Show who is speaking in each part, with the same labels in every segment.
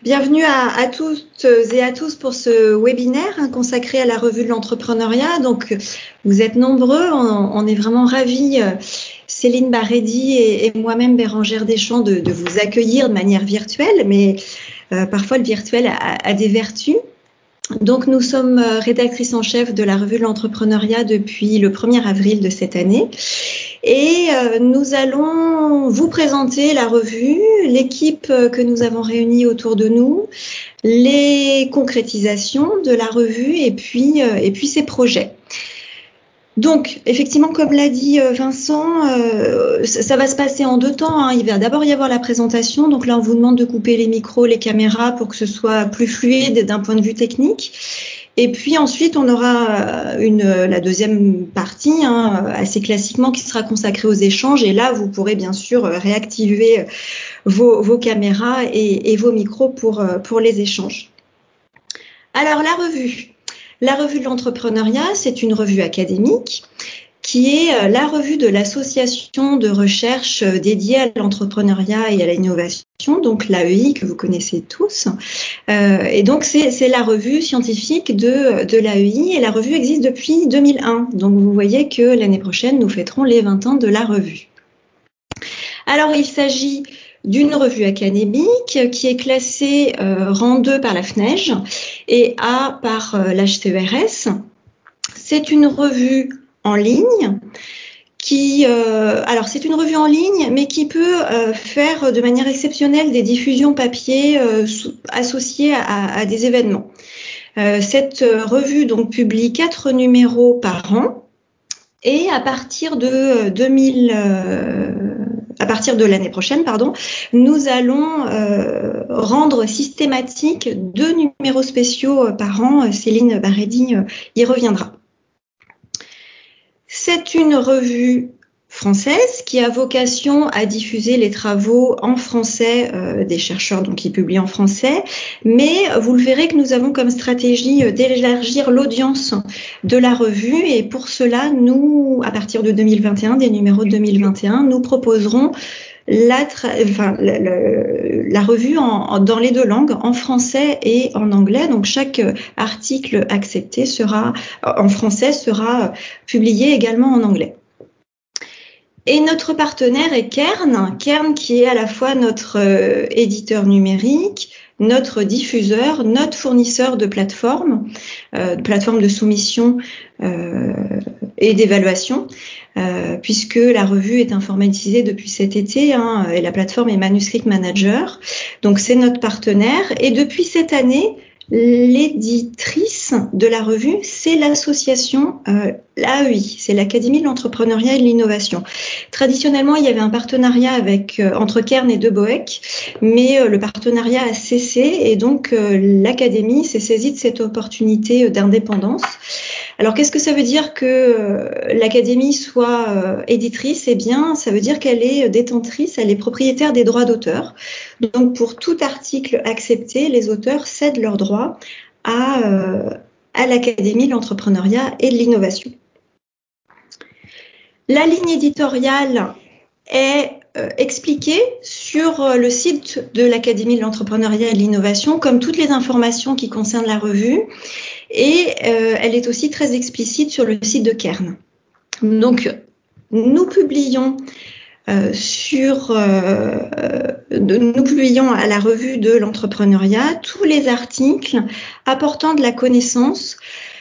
Speaker 1: Bienvenue à toutes et à tous pour ce webinaire consacré à la revue de l'entrepreneuriat. Donc, vous êtes nombreux, on est vraiment ravis, Céline Baredi et moi-même Bérangère Deschamps, de vous accueillir de manière virtuelle, mais parfois le virtuel a des vertus. Donc, nous sommes rédactrices en chef de la revue de l'entrepreneuriat depuis le 1er avril de cette année. Et nous allons vous présenter la revue, l'équipe que nous avons réunie autour de nous, les concrétisations de la revue et puis ses projets. Donc, effectivement, comme l'a dit Vincent, ça va se passer en deux temps. Il va d'abord y avoir la présentation. Donc là, on vous demande de couper les micros, les caméras pour que ce soit plus fluide d'un point de vue technique. Et puis ensuite, on aura la deuxième partie, assez classiquement, qui sera consacrée aux échanges. Et là, vous pourrez bien sûr réactiver vos caméras et vos micros pour les échanges. Alors, la revue. La revue de l'entrepreneuriat, c'est une revue académique qui est la revue de l'association de recherche dédiée à l'entrepreneuriat et à l'innovation, donc l'AEI que vous connaissez tous. Et donc c'est la revue scientifique de l'AEI, et la revue existe depuis 2001. Donc vous voyez que l'année prochaine, nous fêterons les 20 ans de la revue. Alors il s'agit d'une revue académique qui est classée rang 2 par la FNEJ et A par l'HCERS. C'est une revue en ligne alors c'est une revue en ligne, mais qui peut faire de manière exceptionnelle des diffusions papier associées à des événements. Cette revue donc publie 4 numéros par an, et à partir de l'année prochaine, nous allons rendre systématique 2 numéros spéciaux par an. Céline Baredi y reviendra. C'est une revue française qui a vocation à diffuser les travaux en français des chercheurs donc qui publient en français, mais vous le verrez que nous avons comme stratégie d'élargir l'audience de la revue, et pour cela, nous, à partir de 2021, des numéros de 2021, nous proposerons la revue dans les deux langues, en français et en anglais. Donc chaque article accepté en français sera publié également en anglais. Et notre partenaire est Kern qui est à la fois notre éditeur numérique, notre diffuseur, notre fournisseur de plateformes de soumission et d'évaluation, puisque la revue est informatisée depuis cet été, et la plateforme est Manuscript Manager. Donc c'est notre partenaire, et depuis cette année, l'éditrice de la revue, c'est l'association l'AEI, c'est l'Académie de l'entrepreneuriat et de l'innovation. Traditionnellement, il y avait un partenariat entre Kern et De Boeck, mais le partenariat a cessé, et donc l'Académie s'est saisie de cette opportunité d'indépendance. Alors, qu'est-ce que ça veut dire que l'Académie soit éditrice ? Eh bien, ça veut dire qu'elle est détentrice, elle est propriétaire des droits d'auteur. Donc, pour tout article accepté, les auteurs cèdent leurs droits à l'Académie de l'entrepreneuriat et de l'innovation. La ligne éditoriale est expliquée sur le site de l'Académie de l'entrepreneuriat et de l'innovation, comme toutes les informations qui concernent la revue. Et elle est aussi très explicite sur le site de Kern. Donc, nous publions à la revue de l'entrepreneuriat tous les articles apportant de la connaissance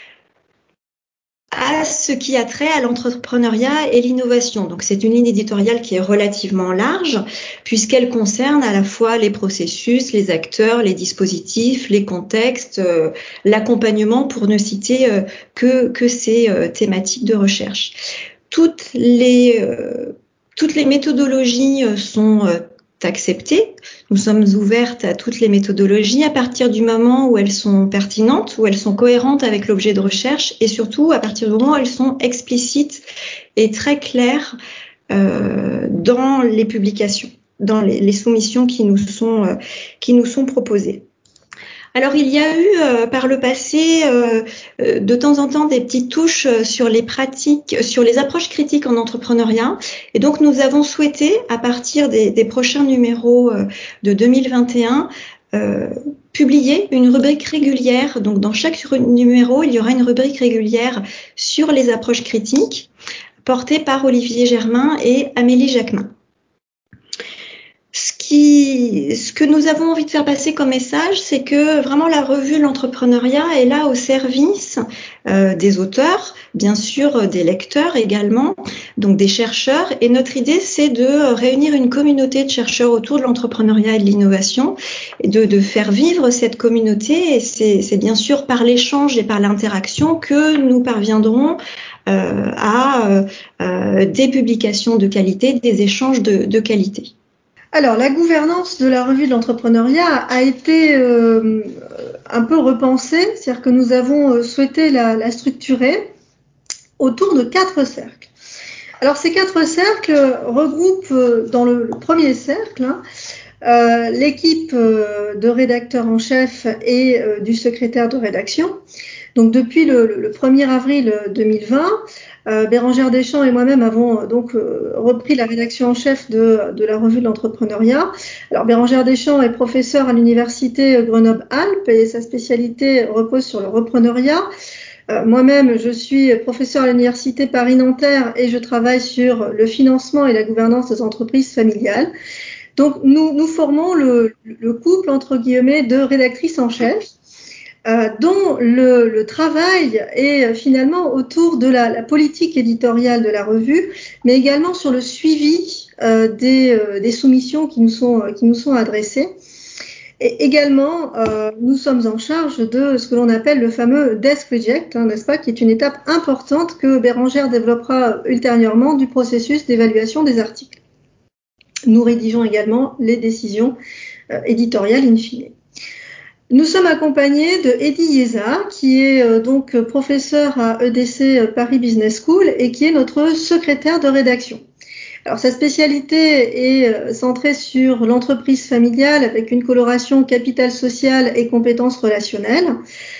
Speaker 1: à ce qui a trait à l'entrepreneuriat et l'innovation. Donc c'est une ligne éditoriale qui est relativement large, puisqu'elle concerne à la fois les processus, les acteurs, les dispositifs, les contextes, l'accompagnement, pour ne citer que ces thématiques de recherche. Toutes les méthodologies sont acceptées. Nous sommes ouvertes à toutes les méthodologies à partir du moment où elles sont pertinentes, où elles sont cohérentes avec l'objet de recherche, et surtout à partir du moment où elles sont explicites et très claires dans les publications, dans les soumissions qui nous sont proposées. Alors, il y a eu par le passé de temps en temps des petites touches sur les pratiques, sur les approches critiques en entrepreneuriat. Et donc, nous avons souhaité, à partir des prochains numéros de 2021, publier une rubrique régulière. Donc dans chaque numéro, il y aura une rubrique régulière sur les approches critiques portée par Olivier Germain et Amélie Jacquemin. Ce que nous avons envie de faire passer comme message, c'est que vraiment la revue de l'entrepreneuriat est là au service des auteurs, bien sûr des lecteurs également, donc des chercheurs. Et notre idée, c'est de réunir une communauté de chercheurs autour de l'entrepreneuriat et de l'innovation, et de faire vivre cette communauté. Et c'est bien sûr par l'échange et par l'interaction que nous parviendrons à des publications de qualité, des échanges de qualité.
Speaker 2: Alors, la gouvernance de la revue de l'entrepreneuriat a été un peu repensée, c'est-à-dire que nous avons souhaité la structurer autour de 4 cercles. Alors, ces 4 cercles regroupent dans le premier cercle l'équipe de rédacteurs en chef et du secrétaire de rédaction. Donc, depuis le 1er avril 2020, Bérangère Deschamps et moi-même avons donc repris la rédaction en chef de la revue de l'entrepreneuriat. Alors Bérangère Deschamps est professeure à l'université Grenoble-Alpes et sa spécialité repose sur le repreneuriat. Moi-même, je suis professeure à l'université Paris-Nanterre et je travaille sur le financement et la gouvernance des entreprises familiales. Donc nous formons le couple entre guillemets de rédactrices en chef. Dont le travail est finalement autour de la politique éditoriale de la revue, mais également sur le suivi des soumissions qui nous sont adressées. Et également, nous sommes en charge de ce que l'on appelle le fameux desk reject, n'est-ce pas, qui est une étape importante que Bérangère développera ultérieurement du processus d'évaluation des articles. Nous rédigeons également les décisions éditoriales in fine. Nous sommes accompagnés de Eddy Yeza, qui est donc professeur à EDC Paris Business School et qui est notre secrétaire de rédaction. Alors sa spécialité est centrée sur l'entreprise familiale avec une coloration capital social et compétences relationnelles.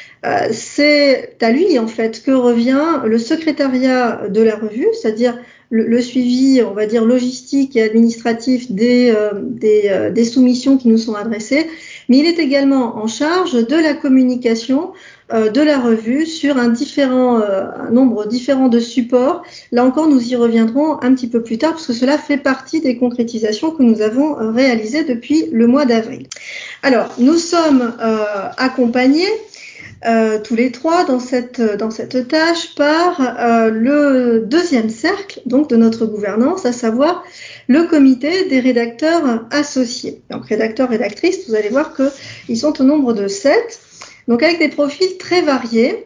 Speaker 2: C'est à lui en fait que revient le secrétariat de la revue, c'est-à-dire le suivi, on va dire logistique et administratif des soumissions qui nous sont adressées, mais il est également en charge de la communication de la revue sur un nombre différent de supports. Là encore, nous y reviendrons un petit peu plus tard parce que cela fait partie des concrétisations que nous avons réalisées depuis le mois d'avril. Alors, nous sommes accompagnés tous les trois dans cette tâche par le deuxième cercle donc de notre gouvernance, à savoir le comité des rédacteurs associés. Donc rédacteurs, rédactrices, vous allez voir qu'ils sont au nombre de 7, donc avec des profils très variés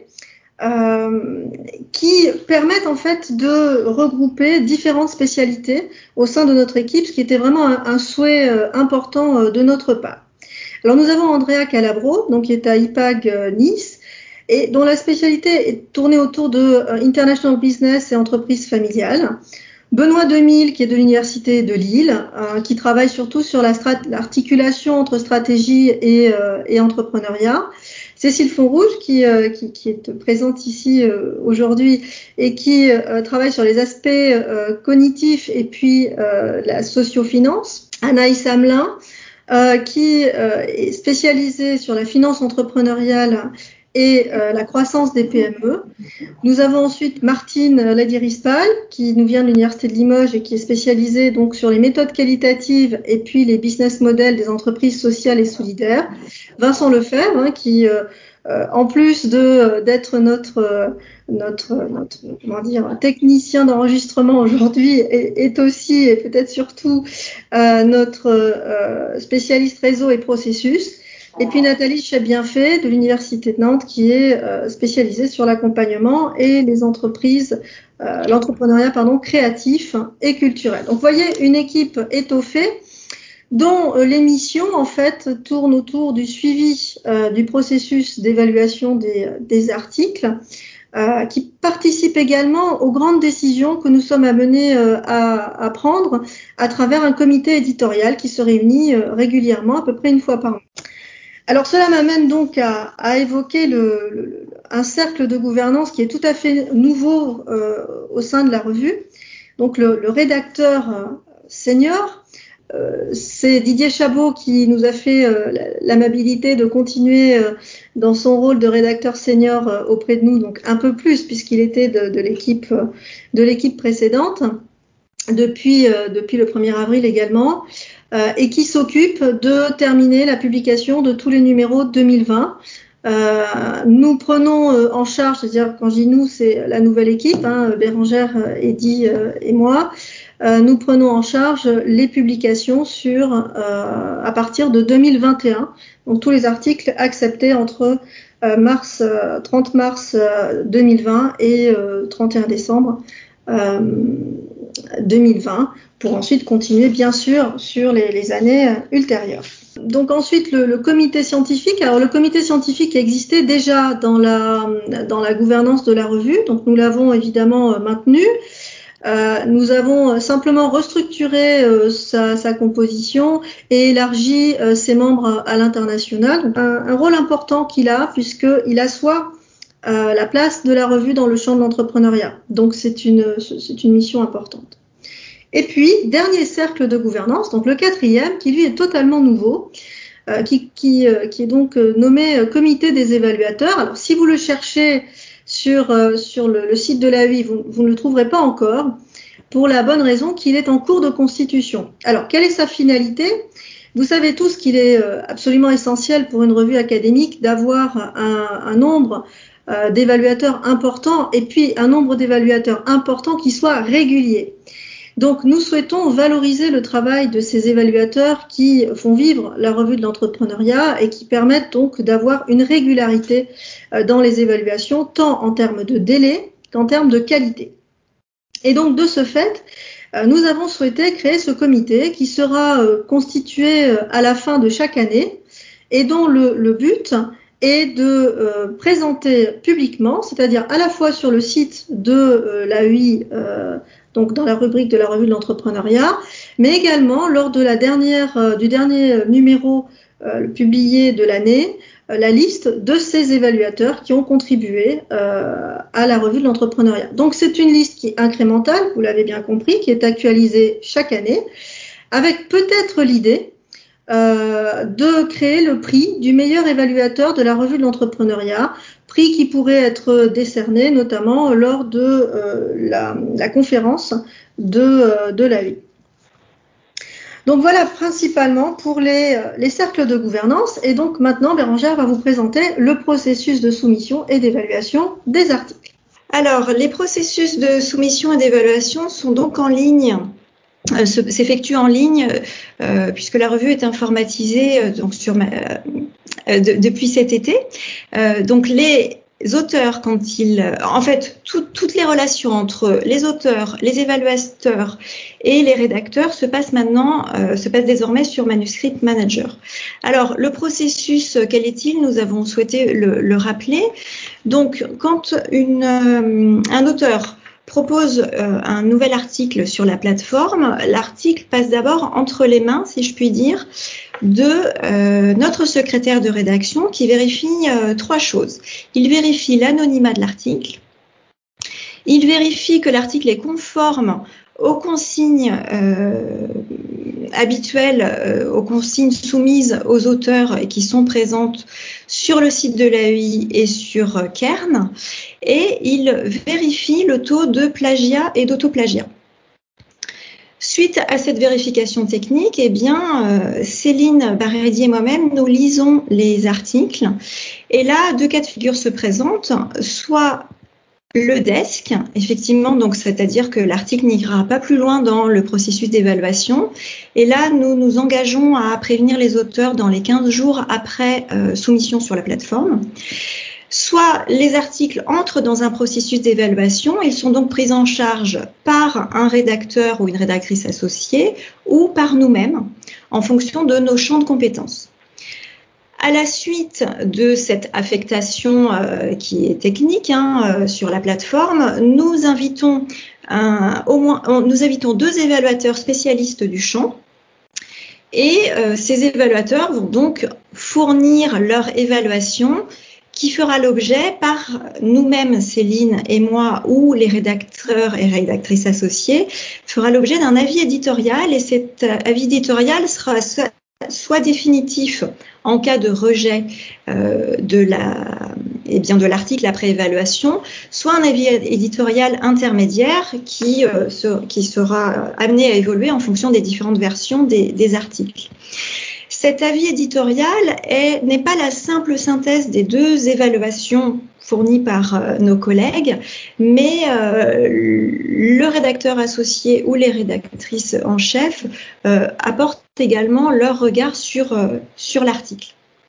Speaker 2: qui permettent en fait de regrouper différentes spécialités au sein de notre équipe, ce qui était vraiment un souhait important de notre part. Alors nous avons Andrea Calabro, donc qui est à IPAG Nice, et dont la spécialité est tournée autour de International Business et entreprises familiales. Benoît Demille, qui est de l'Université de Lille, qui travaille surtout sur l'articulation entre stratégie et entrepreneuriat. Cécile Fonrouge, qui est présente ici aujourd'hui et qui travaille sur les aspects cognitifs et puis la sociofinance. Anaïs Hamelin, qui est spécialisée sur la finance entrepreneuriale et la croissance des PME. Nous avons ensuite Martine Lady-Rispal, qui nous vient de l'Université de Limoges et qui est spécialisée donc sur les méthodes qualitatives et puis les business models des entreprises sociales et solidaires. Vincent Lefebvre, qui en plus d'être notre comment dire technicien d'enregistrement aujourd'hui est aussi et peut-être surtout notre spécialiste réseau et processus. Et puis Nathalie Chabienfait de l'Université de Nantes qui est spécialisée sur l'accompagnement et les entreprises, l'entrepreneuriat créatif et culturel. Donc vous voyez une équipe étoffée dont les missions en fait tournent autour du suivi du processus d'évaluation des articles, qui participe également aux grandes décisions que nous sommes amenés à prendre à travers un comité éditorial qui se réunit régulièrement, à peu près une fois par mois. Alors cela m'amène donc à évoquer un cercle de gouvernance qui est tout à fait nouveau au sein de la revue. Donc le rédacteur senior c'est Didier Chabot qui nous a fait l'amabilité de continuer dans son rôle de rédacteur senior auprès de nous, donc un peu plus puisqu'il était de l'équipe précédente depuis le 1er avril également, et qui s'occupe de terminer la publication de tous les numéros 2020. Nous prenons en charge, c'est-à-dire quand je dis nous, c'est la nouvelle équipe, Bérangère, Eddy et moi. Nous prenons en charge les publications à partir de 2021. Donc tous les articles acceptés entre 30 mars 2020 et 31 décembre 2020, pour ensuite continuer bien sûr sur les années ultérieures. Donc ensuite le comité scientifique. Alors le comité scientifique existait déjà dans la gouvernance de la revue, donc nous l'avons évidemment maintenu. Nous avons simplement restructuré sa composition et élargi ses membres à l'international. Un rôle important qu'il a, puisqu'il assoit la place de la revue dans le champ de l'entrepreneuriat. Donc c'est une mission importante. Et puis, dernier cercle de gouvernance, donc le 4e, qui lui est totalement nouveau, qui est donc nommé comité des évaluateurs. Alors si vous le cherchez sur le site de la UI, vous ne le trouverez pas encore, pour la bonne raison qu'il est en cours de constitution. Alors, quelle est sa finalité ? Vous savez tous qu'il est absolument essentiel pour une revue académique d'avoir un nombre d'évaluateurs importants, et puis un nombre d'évaluateurs importants qui soient réguliers. Donc, nous souhaitons valoriser le travail de ces évaluateurs qui font vivre la revue de l'entrepreneuriat et qui permettent donc d'avoir une régularité dans les évaluations, tant en termes de délai qu'en termes de qualité. Et donc, de ce fait, nous avons souhaité créer ce comité qui sera constitué à la fin de chaque année et dont le but est de présenter publiquement, c'est-à-dire à la fois sur le site de l'AUI, donc dans la rubrique de la revue de l'entrepreneuriat, mais également lors de du dernier numéro publié de l'année, la liste de ces évaluateurs qui ont contribué à la revue de l'entrepreneuriat. Donc c'est une liste qui est incrémentale, vous l'avez bien compris, qui est actualisée chaque année, avec peut-être l'idée de créer le prix du meilleur évaluateur de la revue de l'entrepreneuriat, prix qui pourrait être décerné notamment lors de la conférence de la vie. Donc voilà principalement pour les cercles de gouvernance. Et donc maintenant, Bérangère va vous présenter le processus de soumission et d'évaluation des articles.
Speaker 1: Alors, les processus de soumission et d'évaluation sont donc en ligne. S'effectue en ligne puisque la revue est informatisée donc depuis cet été. Donc les auteurs, toutes les relations entre les auteurs, les évaluateurs et les rédacteurs se passent désormais sur Manuscript Manager. Alors le processus, quel est-il ? Nous avons souhaité le rappeler. Donc quand un auteur propose un nouvel article sur la plateforme, l'article passe d'abord entre les mains, si je puis dire, de notre secrétaire de rédaction qui vérifie 3 choses. Il vérifie l'anonymat de l'article, il vérifie que l'article est conforme aux consignes habituelles, aux consignes soumises aux auteurs et qui sont présentes sur le site de l'AUI et sur Kern, et il vérifie le taux de plagiat et d'autoplagiat. Suite à cette vérification technique, Céline Barredi et moi-même, nous lisons les articles. Et là, 2 cas de figure se présentent, soit le desk, effectivement, donc c'est-à-dire que l'article n'ira pas plus loin dans le processus d'évaluation. Et là, nous nous engageons à prévenir les auteurs dans les 15 jours après soumission sur la plateforme. Soit les articles entrent dans un processus d'évaluation, ils sont donc pris en charge par un rédacteur ou une rédactrice associée ou par nous-mêmes en fonction de nos champs de compétences. À la suite de cette affectation qui est technique sur la plateforme, nous invitons 2 évaluateurs spécialistes du champ. Et ces évaluateurs vont donc fournir leur évaluation qui fera l'objet par nous-mêmes, Céline et moi, ou les rédacteurs et rédactrices associés, fera l'objet d'un avis éditorial, et cet avis éditorial sera soit définitif en cas de rejet de l'article après évaluation, soit un avis éditorial intermédiaire qui sera amené à évoluer en fonction des différentes versions des articles. Cet avis éditorial n'est pas la simple synthèse des deux évaluations fournies par nos collègues, mais le rédacteur associé ou les rédactrices en chef apportent également leur regard sur l'article.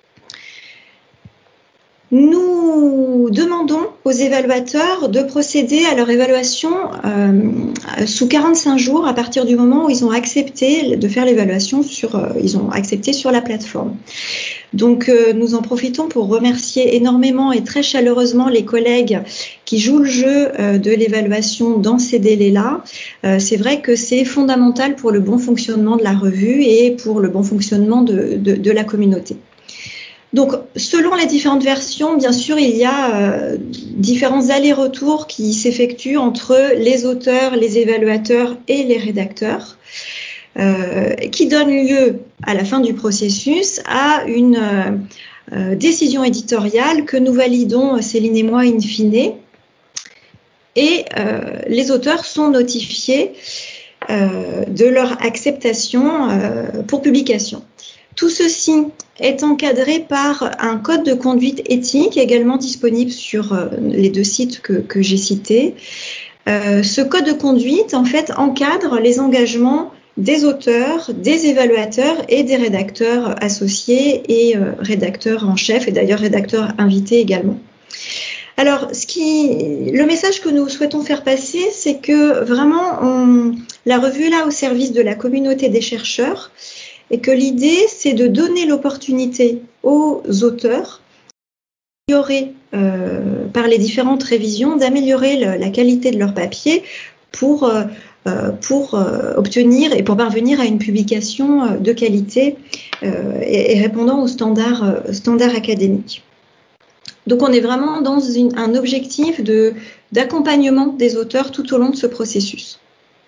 Speaker 1: Nous demandons aux évaluateurs de procéder à leur évaluation sous 45 jours à partir du moment où ils ont accepté de faire l'évaluation ils ont accepté sur la plateforme. Donc nous en profitons pour remercier énormément et très chaleureusement les collègues qui jouent le jeu de l'évaluation dans ces délais-là. C'est vrai que c'est fondamental pour le bon fonctionnement de la revue et pour le bon fonctionnement de la communauté. Donc, selon les différentes versions, bien sûr, il y a différents allers-retours qui s'effectuent entre les auteurs, les évaluateurs et les rédacteurs, qui donnent lieu, à la fin du processus, à une décision éditoriale que nous validons, Céline et moi, in fine. Et les auteurs sont notifiés de leur acceptation pour publication. Tout ceci est encadré par un code de conduite éthique également disponible sur les deux sites que j'ai cités. Ce code de conduite, en fait, encadre les engagements des auteurs, des évaluateurs et des rédacteurs associés et rédacteurs en chef, et d'ailleurs rédacteurs invités également. Alors, le message que nous souhaitons faire passer, c'est que vraiment, la revue est là au service de la communauté des chercheurs, et que l'idée, c'est de donner l'opportunité aux auteurs d'améliorer, par les différentes révisions, d'améliorer la qualité de leur papier pour obtenir et pour parvenir à une publication de qualité et répondant aux standards académiques. Donc on est vraiment dans un objectif d'accompagnement des auteurs tout au long de ce processus.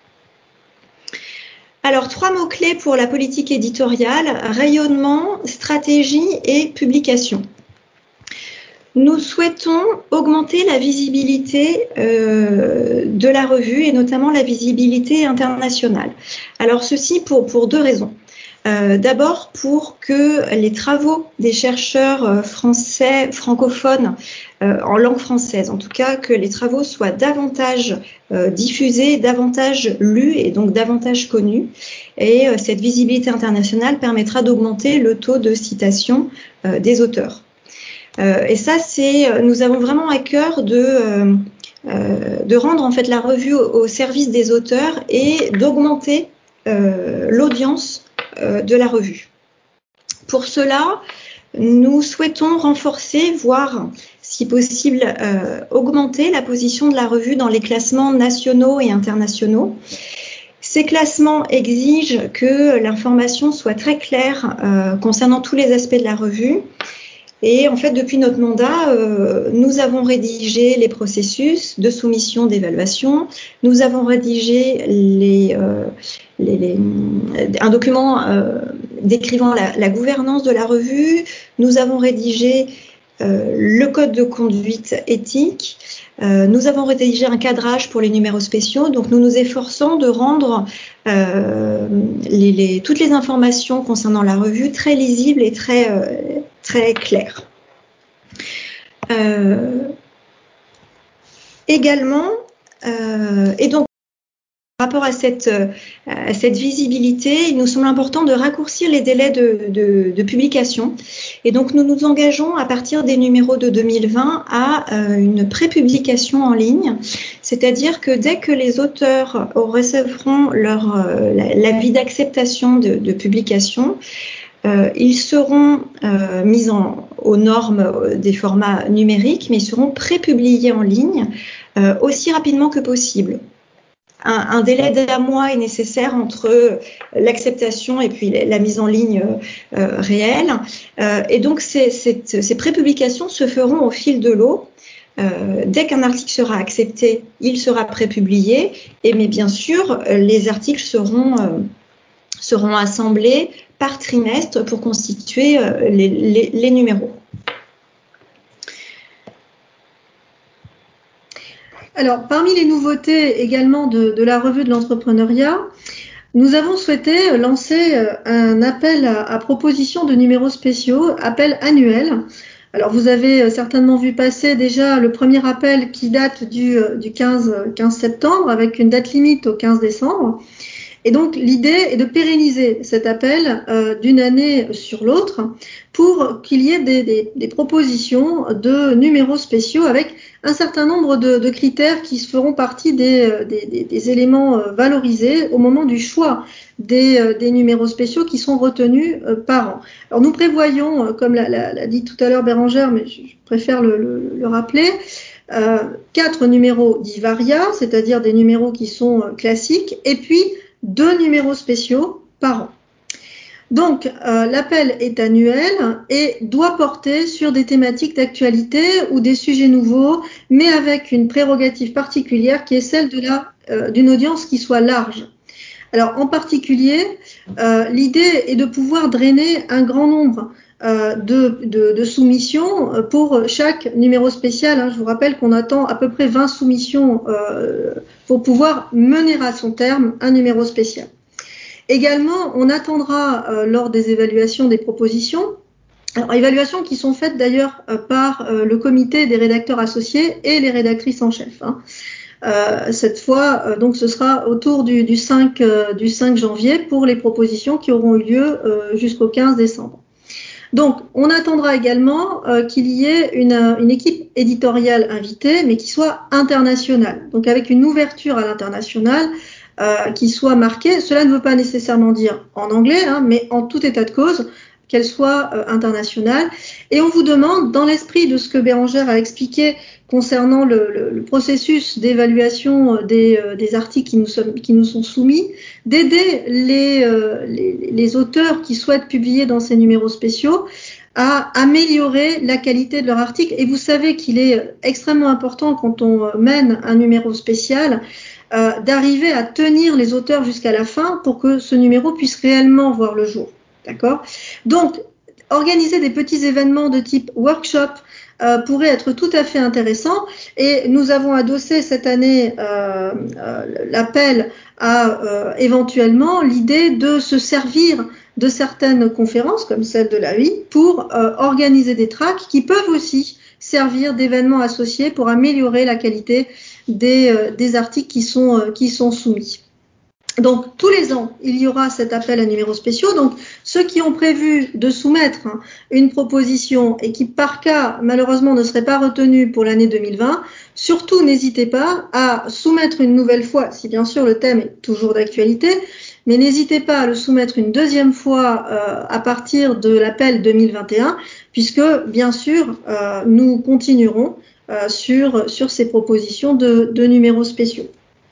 Speaker 1: Alors, 3 mots-clés pour la politique éditoriale: rayonnement, stratégie et publication. Nous souhaitons augmenter la visibilité de la revue et notamment la visibilité internationale. Alors, ceci pour 2 raisons. D'abord, pour que les travaux des chercheurs français, francophones, en langue française, en tout cas, que les travaux soient davantage diffusés, davantage lus et donc davantage connus. Et cette visibilité internationale permettra d'augmenter le taux de citation des auteurs. Et ça, nous avons vraiment à cœur de rendre en fait la revue au service des auteurs et d'augmenter l'audience de la revue. Pour cela, nous souhaitons renforcer, voire si possible augmenter la position de la revue dans les classements nationaux et internationaux. Ces classements exigent que l'information soit très claire concernant tous les aspects de la revue. Et en fait, depuis notre mandat, nous avons rédigé les processus de soumission d'évaluation, nous avons rédigé un document décrivant la gouvernance de la revue, nous avons rédigé le code de conduite éthique, nous avons rédigé un cadrage pour les numéros spéciaux, donc nous nous efforçons de rendre toutes les informations concernant la revue très lisibles et très claires. Également, et donc par rapport à cette visibilité, il nous semble important de raccourcir les délais de publication. Et donc, nous nous engageons à partir des numéros de 2020 à une prépublication en ligne. C'est-à-dire que dès que les auteurs recevront l'avis d'acceptation de publication, ils seront mis aux normes des formats numériques, mais ils seront prépubliés en ligne aussi rapidement que possible. un délai d'1 mois est nécessaire entre l'acceptation et puis la mise en ligne réelle. Et donc, ces prépublications se feront au fil de l'eau. Dès qu'un article sera accepté, il sera prépublié. Mais bien sûr, les articles seront assemblés par trimestre pour constituer les numéros.
Speaker 2: Alors, parmi les nouveautés également de la revue de l'entrepreneuriat, nous avons souhaité lancer un appel à proposition de numéros spéciaux, appel annuel. Alors, vous avez certainement vu passer déjà le premier appel qui date du 15 septembre avec une date limite au 15 décembre. Et donc, l'idée est de pérenniser cet appel d'une année sur l'autre pour qu'il y ait des propositions de numéros spéciaux avec un certain nombre de critères qui feront partie des éléments valorisés au moment du choix des numéros spéciaux qui sont retenus par an. Alors, nous prévoyons, comme l'a dit tout à l'heure Bérangère, mais je préfère le rappeler, 4 numéros dits varia, c'est-à-dire des numéros qui sont classiques, et puis 2 numéros spéciaux par an. Donc, l'appel est annuel et doit porter sur des thématiques d'actualité ou des sujets nouveaux, mais avec une prérogative particulière qui est celle d'une audience qui soit large. Alors, en particulier, l'idée est de pouvoir drainer un grand nombre de soumissions pour chaque numéro spécial. Je vous rappelle qu'on attend à peu près 20 soumissions pour pouvoir mener à son terme un numéro spécial. Également, on attendra lors des évaluations des propositions, alors évaluations qui sont faites d'ailleurs par le comité des rédacteurs associés et les rédactrices en chef. Cette fois, donc ce sera autour du 5 janvier pour les propositions qui auront eu lieu jusqu'au 15 décembre. Donc, on attendra également qu'il y ait une équipe éditoriale invitée, mais qui soit internationale, donc avec une ouverture à l'international qui soit marquée. Cela ne veut pas nécessairement dire en anglais, mais en tout état de cause, qu'elle soit internationale. Et on vous demande, dans l'esprit de ce que Bérangère a expliqué concernant le processus d'évaluation des articles qui nous sont soumis, d'aider les auteurs qui souhaitent publier dans ces numéros spéciaux à améliorer la qualité de leur article. Et vous savez qu'il est extrêmement important quand on mène un numéro spécial d'arriver à tenir les auteurs jusqu'à la fin pour que ce numéro puisse réellement voir le jour. D'accord ? Donc, organiser des petits événements de type workshop pourrait être tout à fait intéressant, et nous avons adossé cette année l'appel à éventuellement l'idée de se servir de certaines conférences comme celle de l'AUI pour organiser des tracks qui peuvent aussi servir d'événements associés pour améliorer la qualité des articles qui sont soumis. Donc, tous les ans, il y aura cet appel à numéros spéciaux. Donc, ceux qui ont prévu de soumettre une proposition et qui, par cas, malheureusement, ne seraient pas retenus pour l'année 2020, surtout n'hésitez pas à soumettre une nouvelle fois, si bien sûr le thème est toujours d'actualité, mais n'hésitez pas à le soumettre une deuxième fois à partir de l'appel 2021, puisque, bien sûr, nous continuerons sur ces propositions de numéros spéciaux.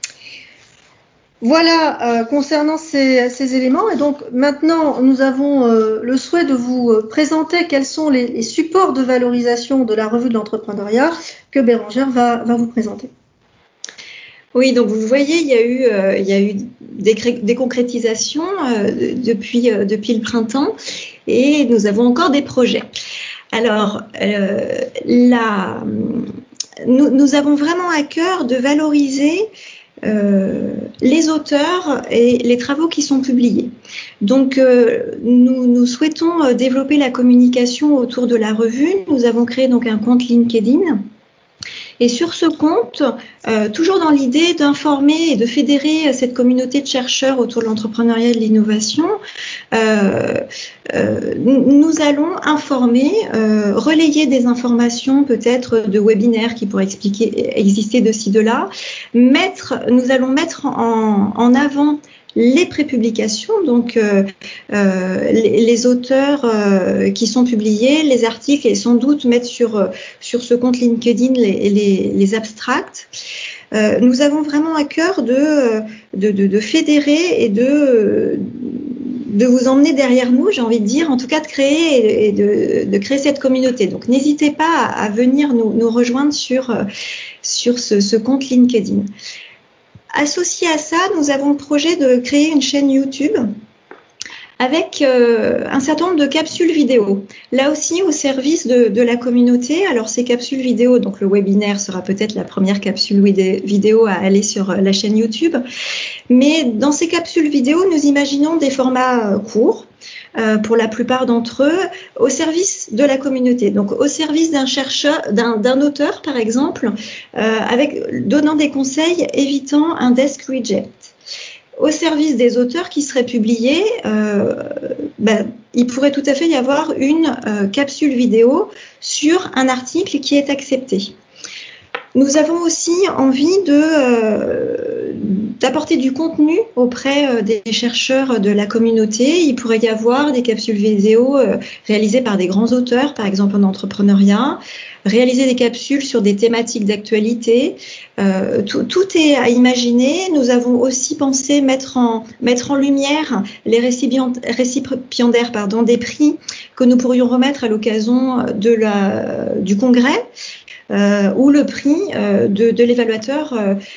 Speaker 2: Voilà concernant ces éléments. Et donc maintenant, nous avons le souhait de vous présenter quels sont les supports de valorisation de la revue de l'entrepreneuriat que Bérangère va vous présenter.
Speaker 1: Oui, donc vous voyez, il y a eu des concrétisations depuis le printemps, et nous avons encore des projets. Alors, nous avons vraiment à cœur de valoriser les auteurs et les travaux qui sont publiés. Donc, nous souhaitons développer la communication autour de la revue. Nous avons créé donc un compte LinkedIn. Et sur ce compte, toujours dans l'idée d'informer et de fédérer cette communauté de chercheurs autour de l'entrepreneuriat et de l'innovation, nous allons informer, relayer des informations peut-être de webinaires qui pourraient exister de ci, de là. Nous allons mettre en avant les prépublications, donc les auteurs qui sont publiés, les articles, et sans doute mettre sur ce compte LinkedIn les abstracts. nous avons vraiment à cœur de fédérer et de vous emmener derrière nous, j'ai envie de dire, en tout cas de créer et de créer cette communauté. Donc n'hésitez pas à venir nous rejoindre sur ce compte LinkedIn. Associé à ça, nous avons le projet de créer une chaîne YouTube avec un certain nombre de capsules vidéo, là aussi au service de la communauté. Alors ces capsules vidéo, donc le webinaire sera peut-être la première capsule vidéo à aller sur la chaîne YouTube, mais dans ces capsules vidéo, nous imaginons des formats courts, pour la plupart d'entre eux, au service de la communauté, donc au service d'un chercheur, d'un auteur par exemple, donnant des conseils évitant un desk reject. Au service des auteurs qui seraient publiés, il pourrait tout à fait y avoir une capsule vidéo sur un article qui est accepté. Nous avons aussi envie d'apporter du contenu auprès des chercheurs de la communauté. Il pourrait y avoir des capsules vidéo réalisées par des grands auteurs, par exemple en entrepreneuriat, réaliser des capsules sur des thématiques d'actualité. Tout est à imaginer. Nous avons aussi pensé mettre en lumière les récipiendaires des prix que nous pourrions remettre à l'occasion du congrès. Ou le prix de l'évaluateur,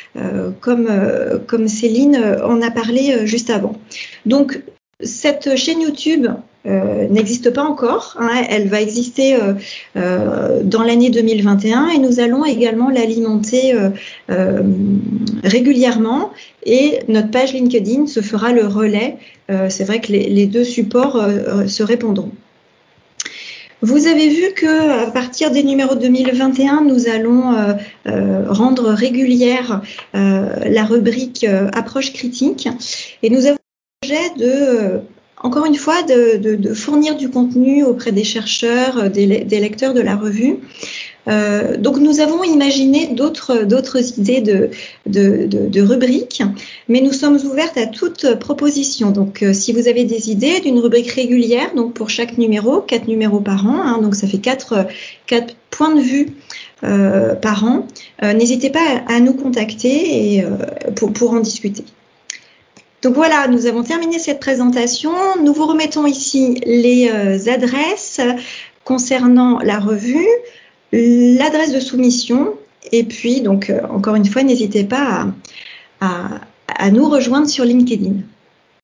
Speaker 1: comme Céline en a parlé juste avant. Donc, cette chaîne YouTube n'existe pas encore, elle va exister dans l'année 2021 et nous allons également l'alimenter régulièrement et notre page LinkedIn se fera le relais. C'est vrai que les deux supports se répondront. Vous avez vu que à partir des numéros 2021, nous allons rendre régulière la rubrique approche critique et nous avons le projet encore une fois, de fournir du contenu auprès des chercheurs, des lecteurs de la revue. Donc nous avons imaginé d'autres idées de rubriques, mais nous sommes ouvertes à toute proposition. Donc si vous avez des idées d'une rubrique régulière, donc pour chaque numéro, 4 numéros par an, donc ça fait 4 points de vue par an, n'hésitez pas à nous contacter et pour en discuter. Donc voilà, nous avons terminé cette présentation. Nous vous remettons ici les adresses concernant la revue, l'adresse de soumission et puis donc encore une fois n'hésitez pas à nous rejoindre sur LinkedIn.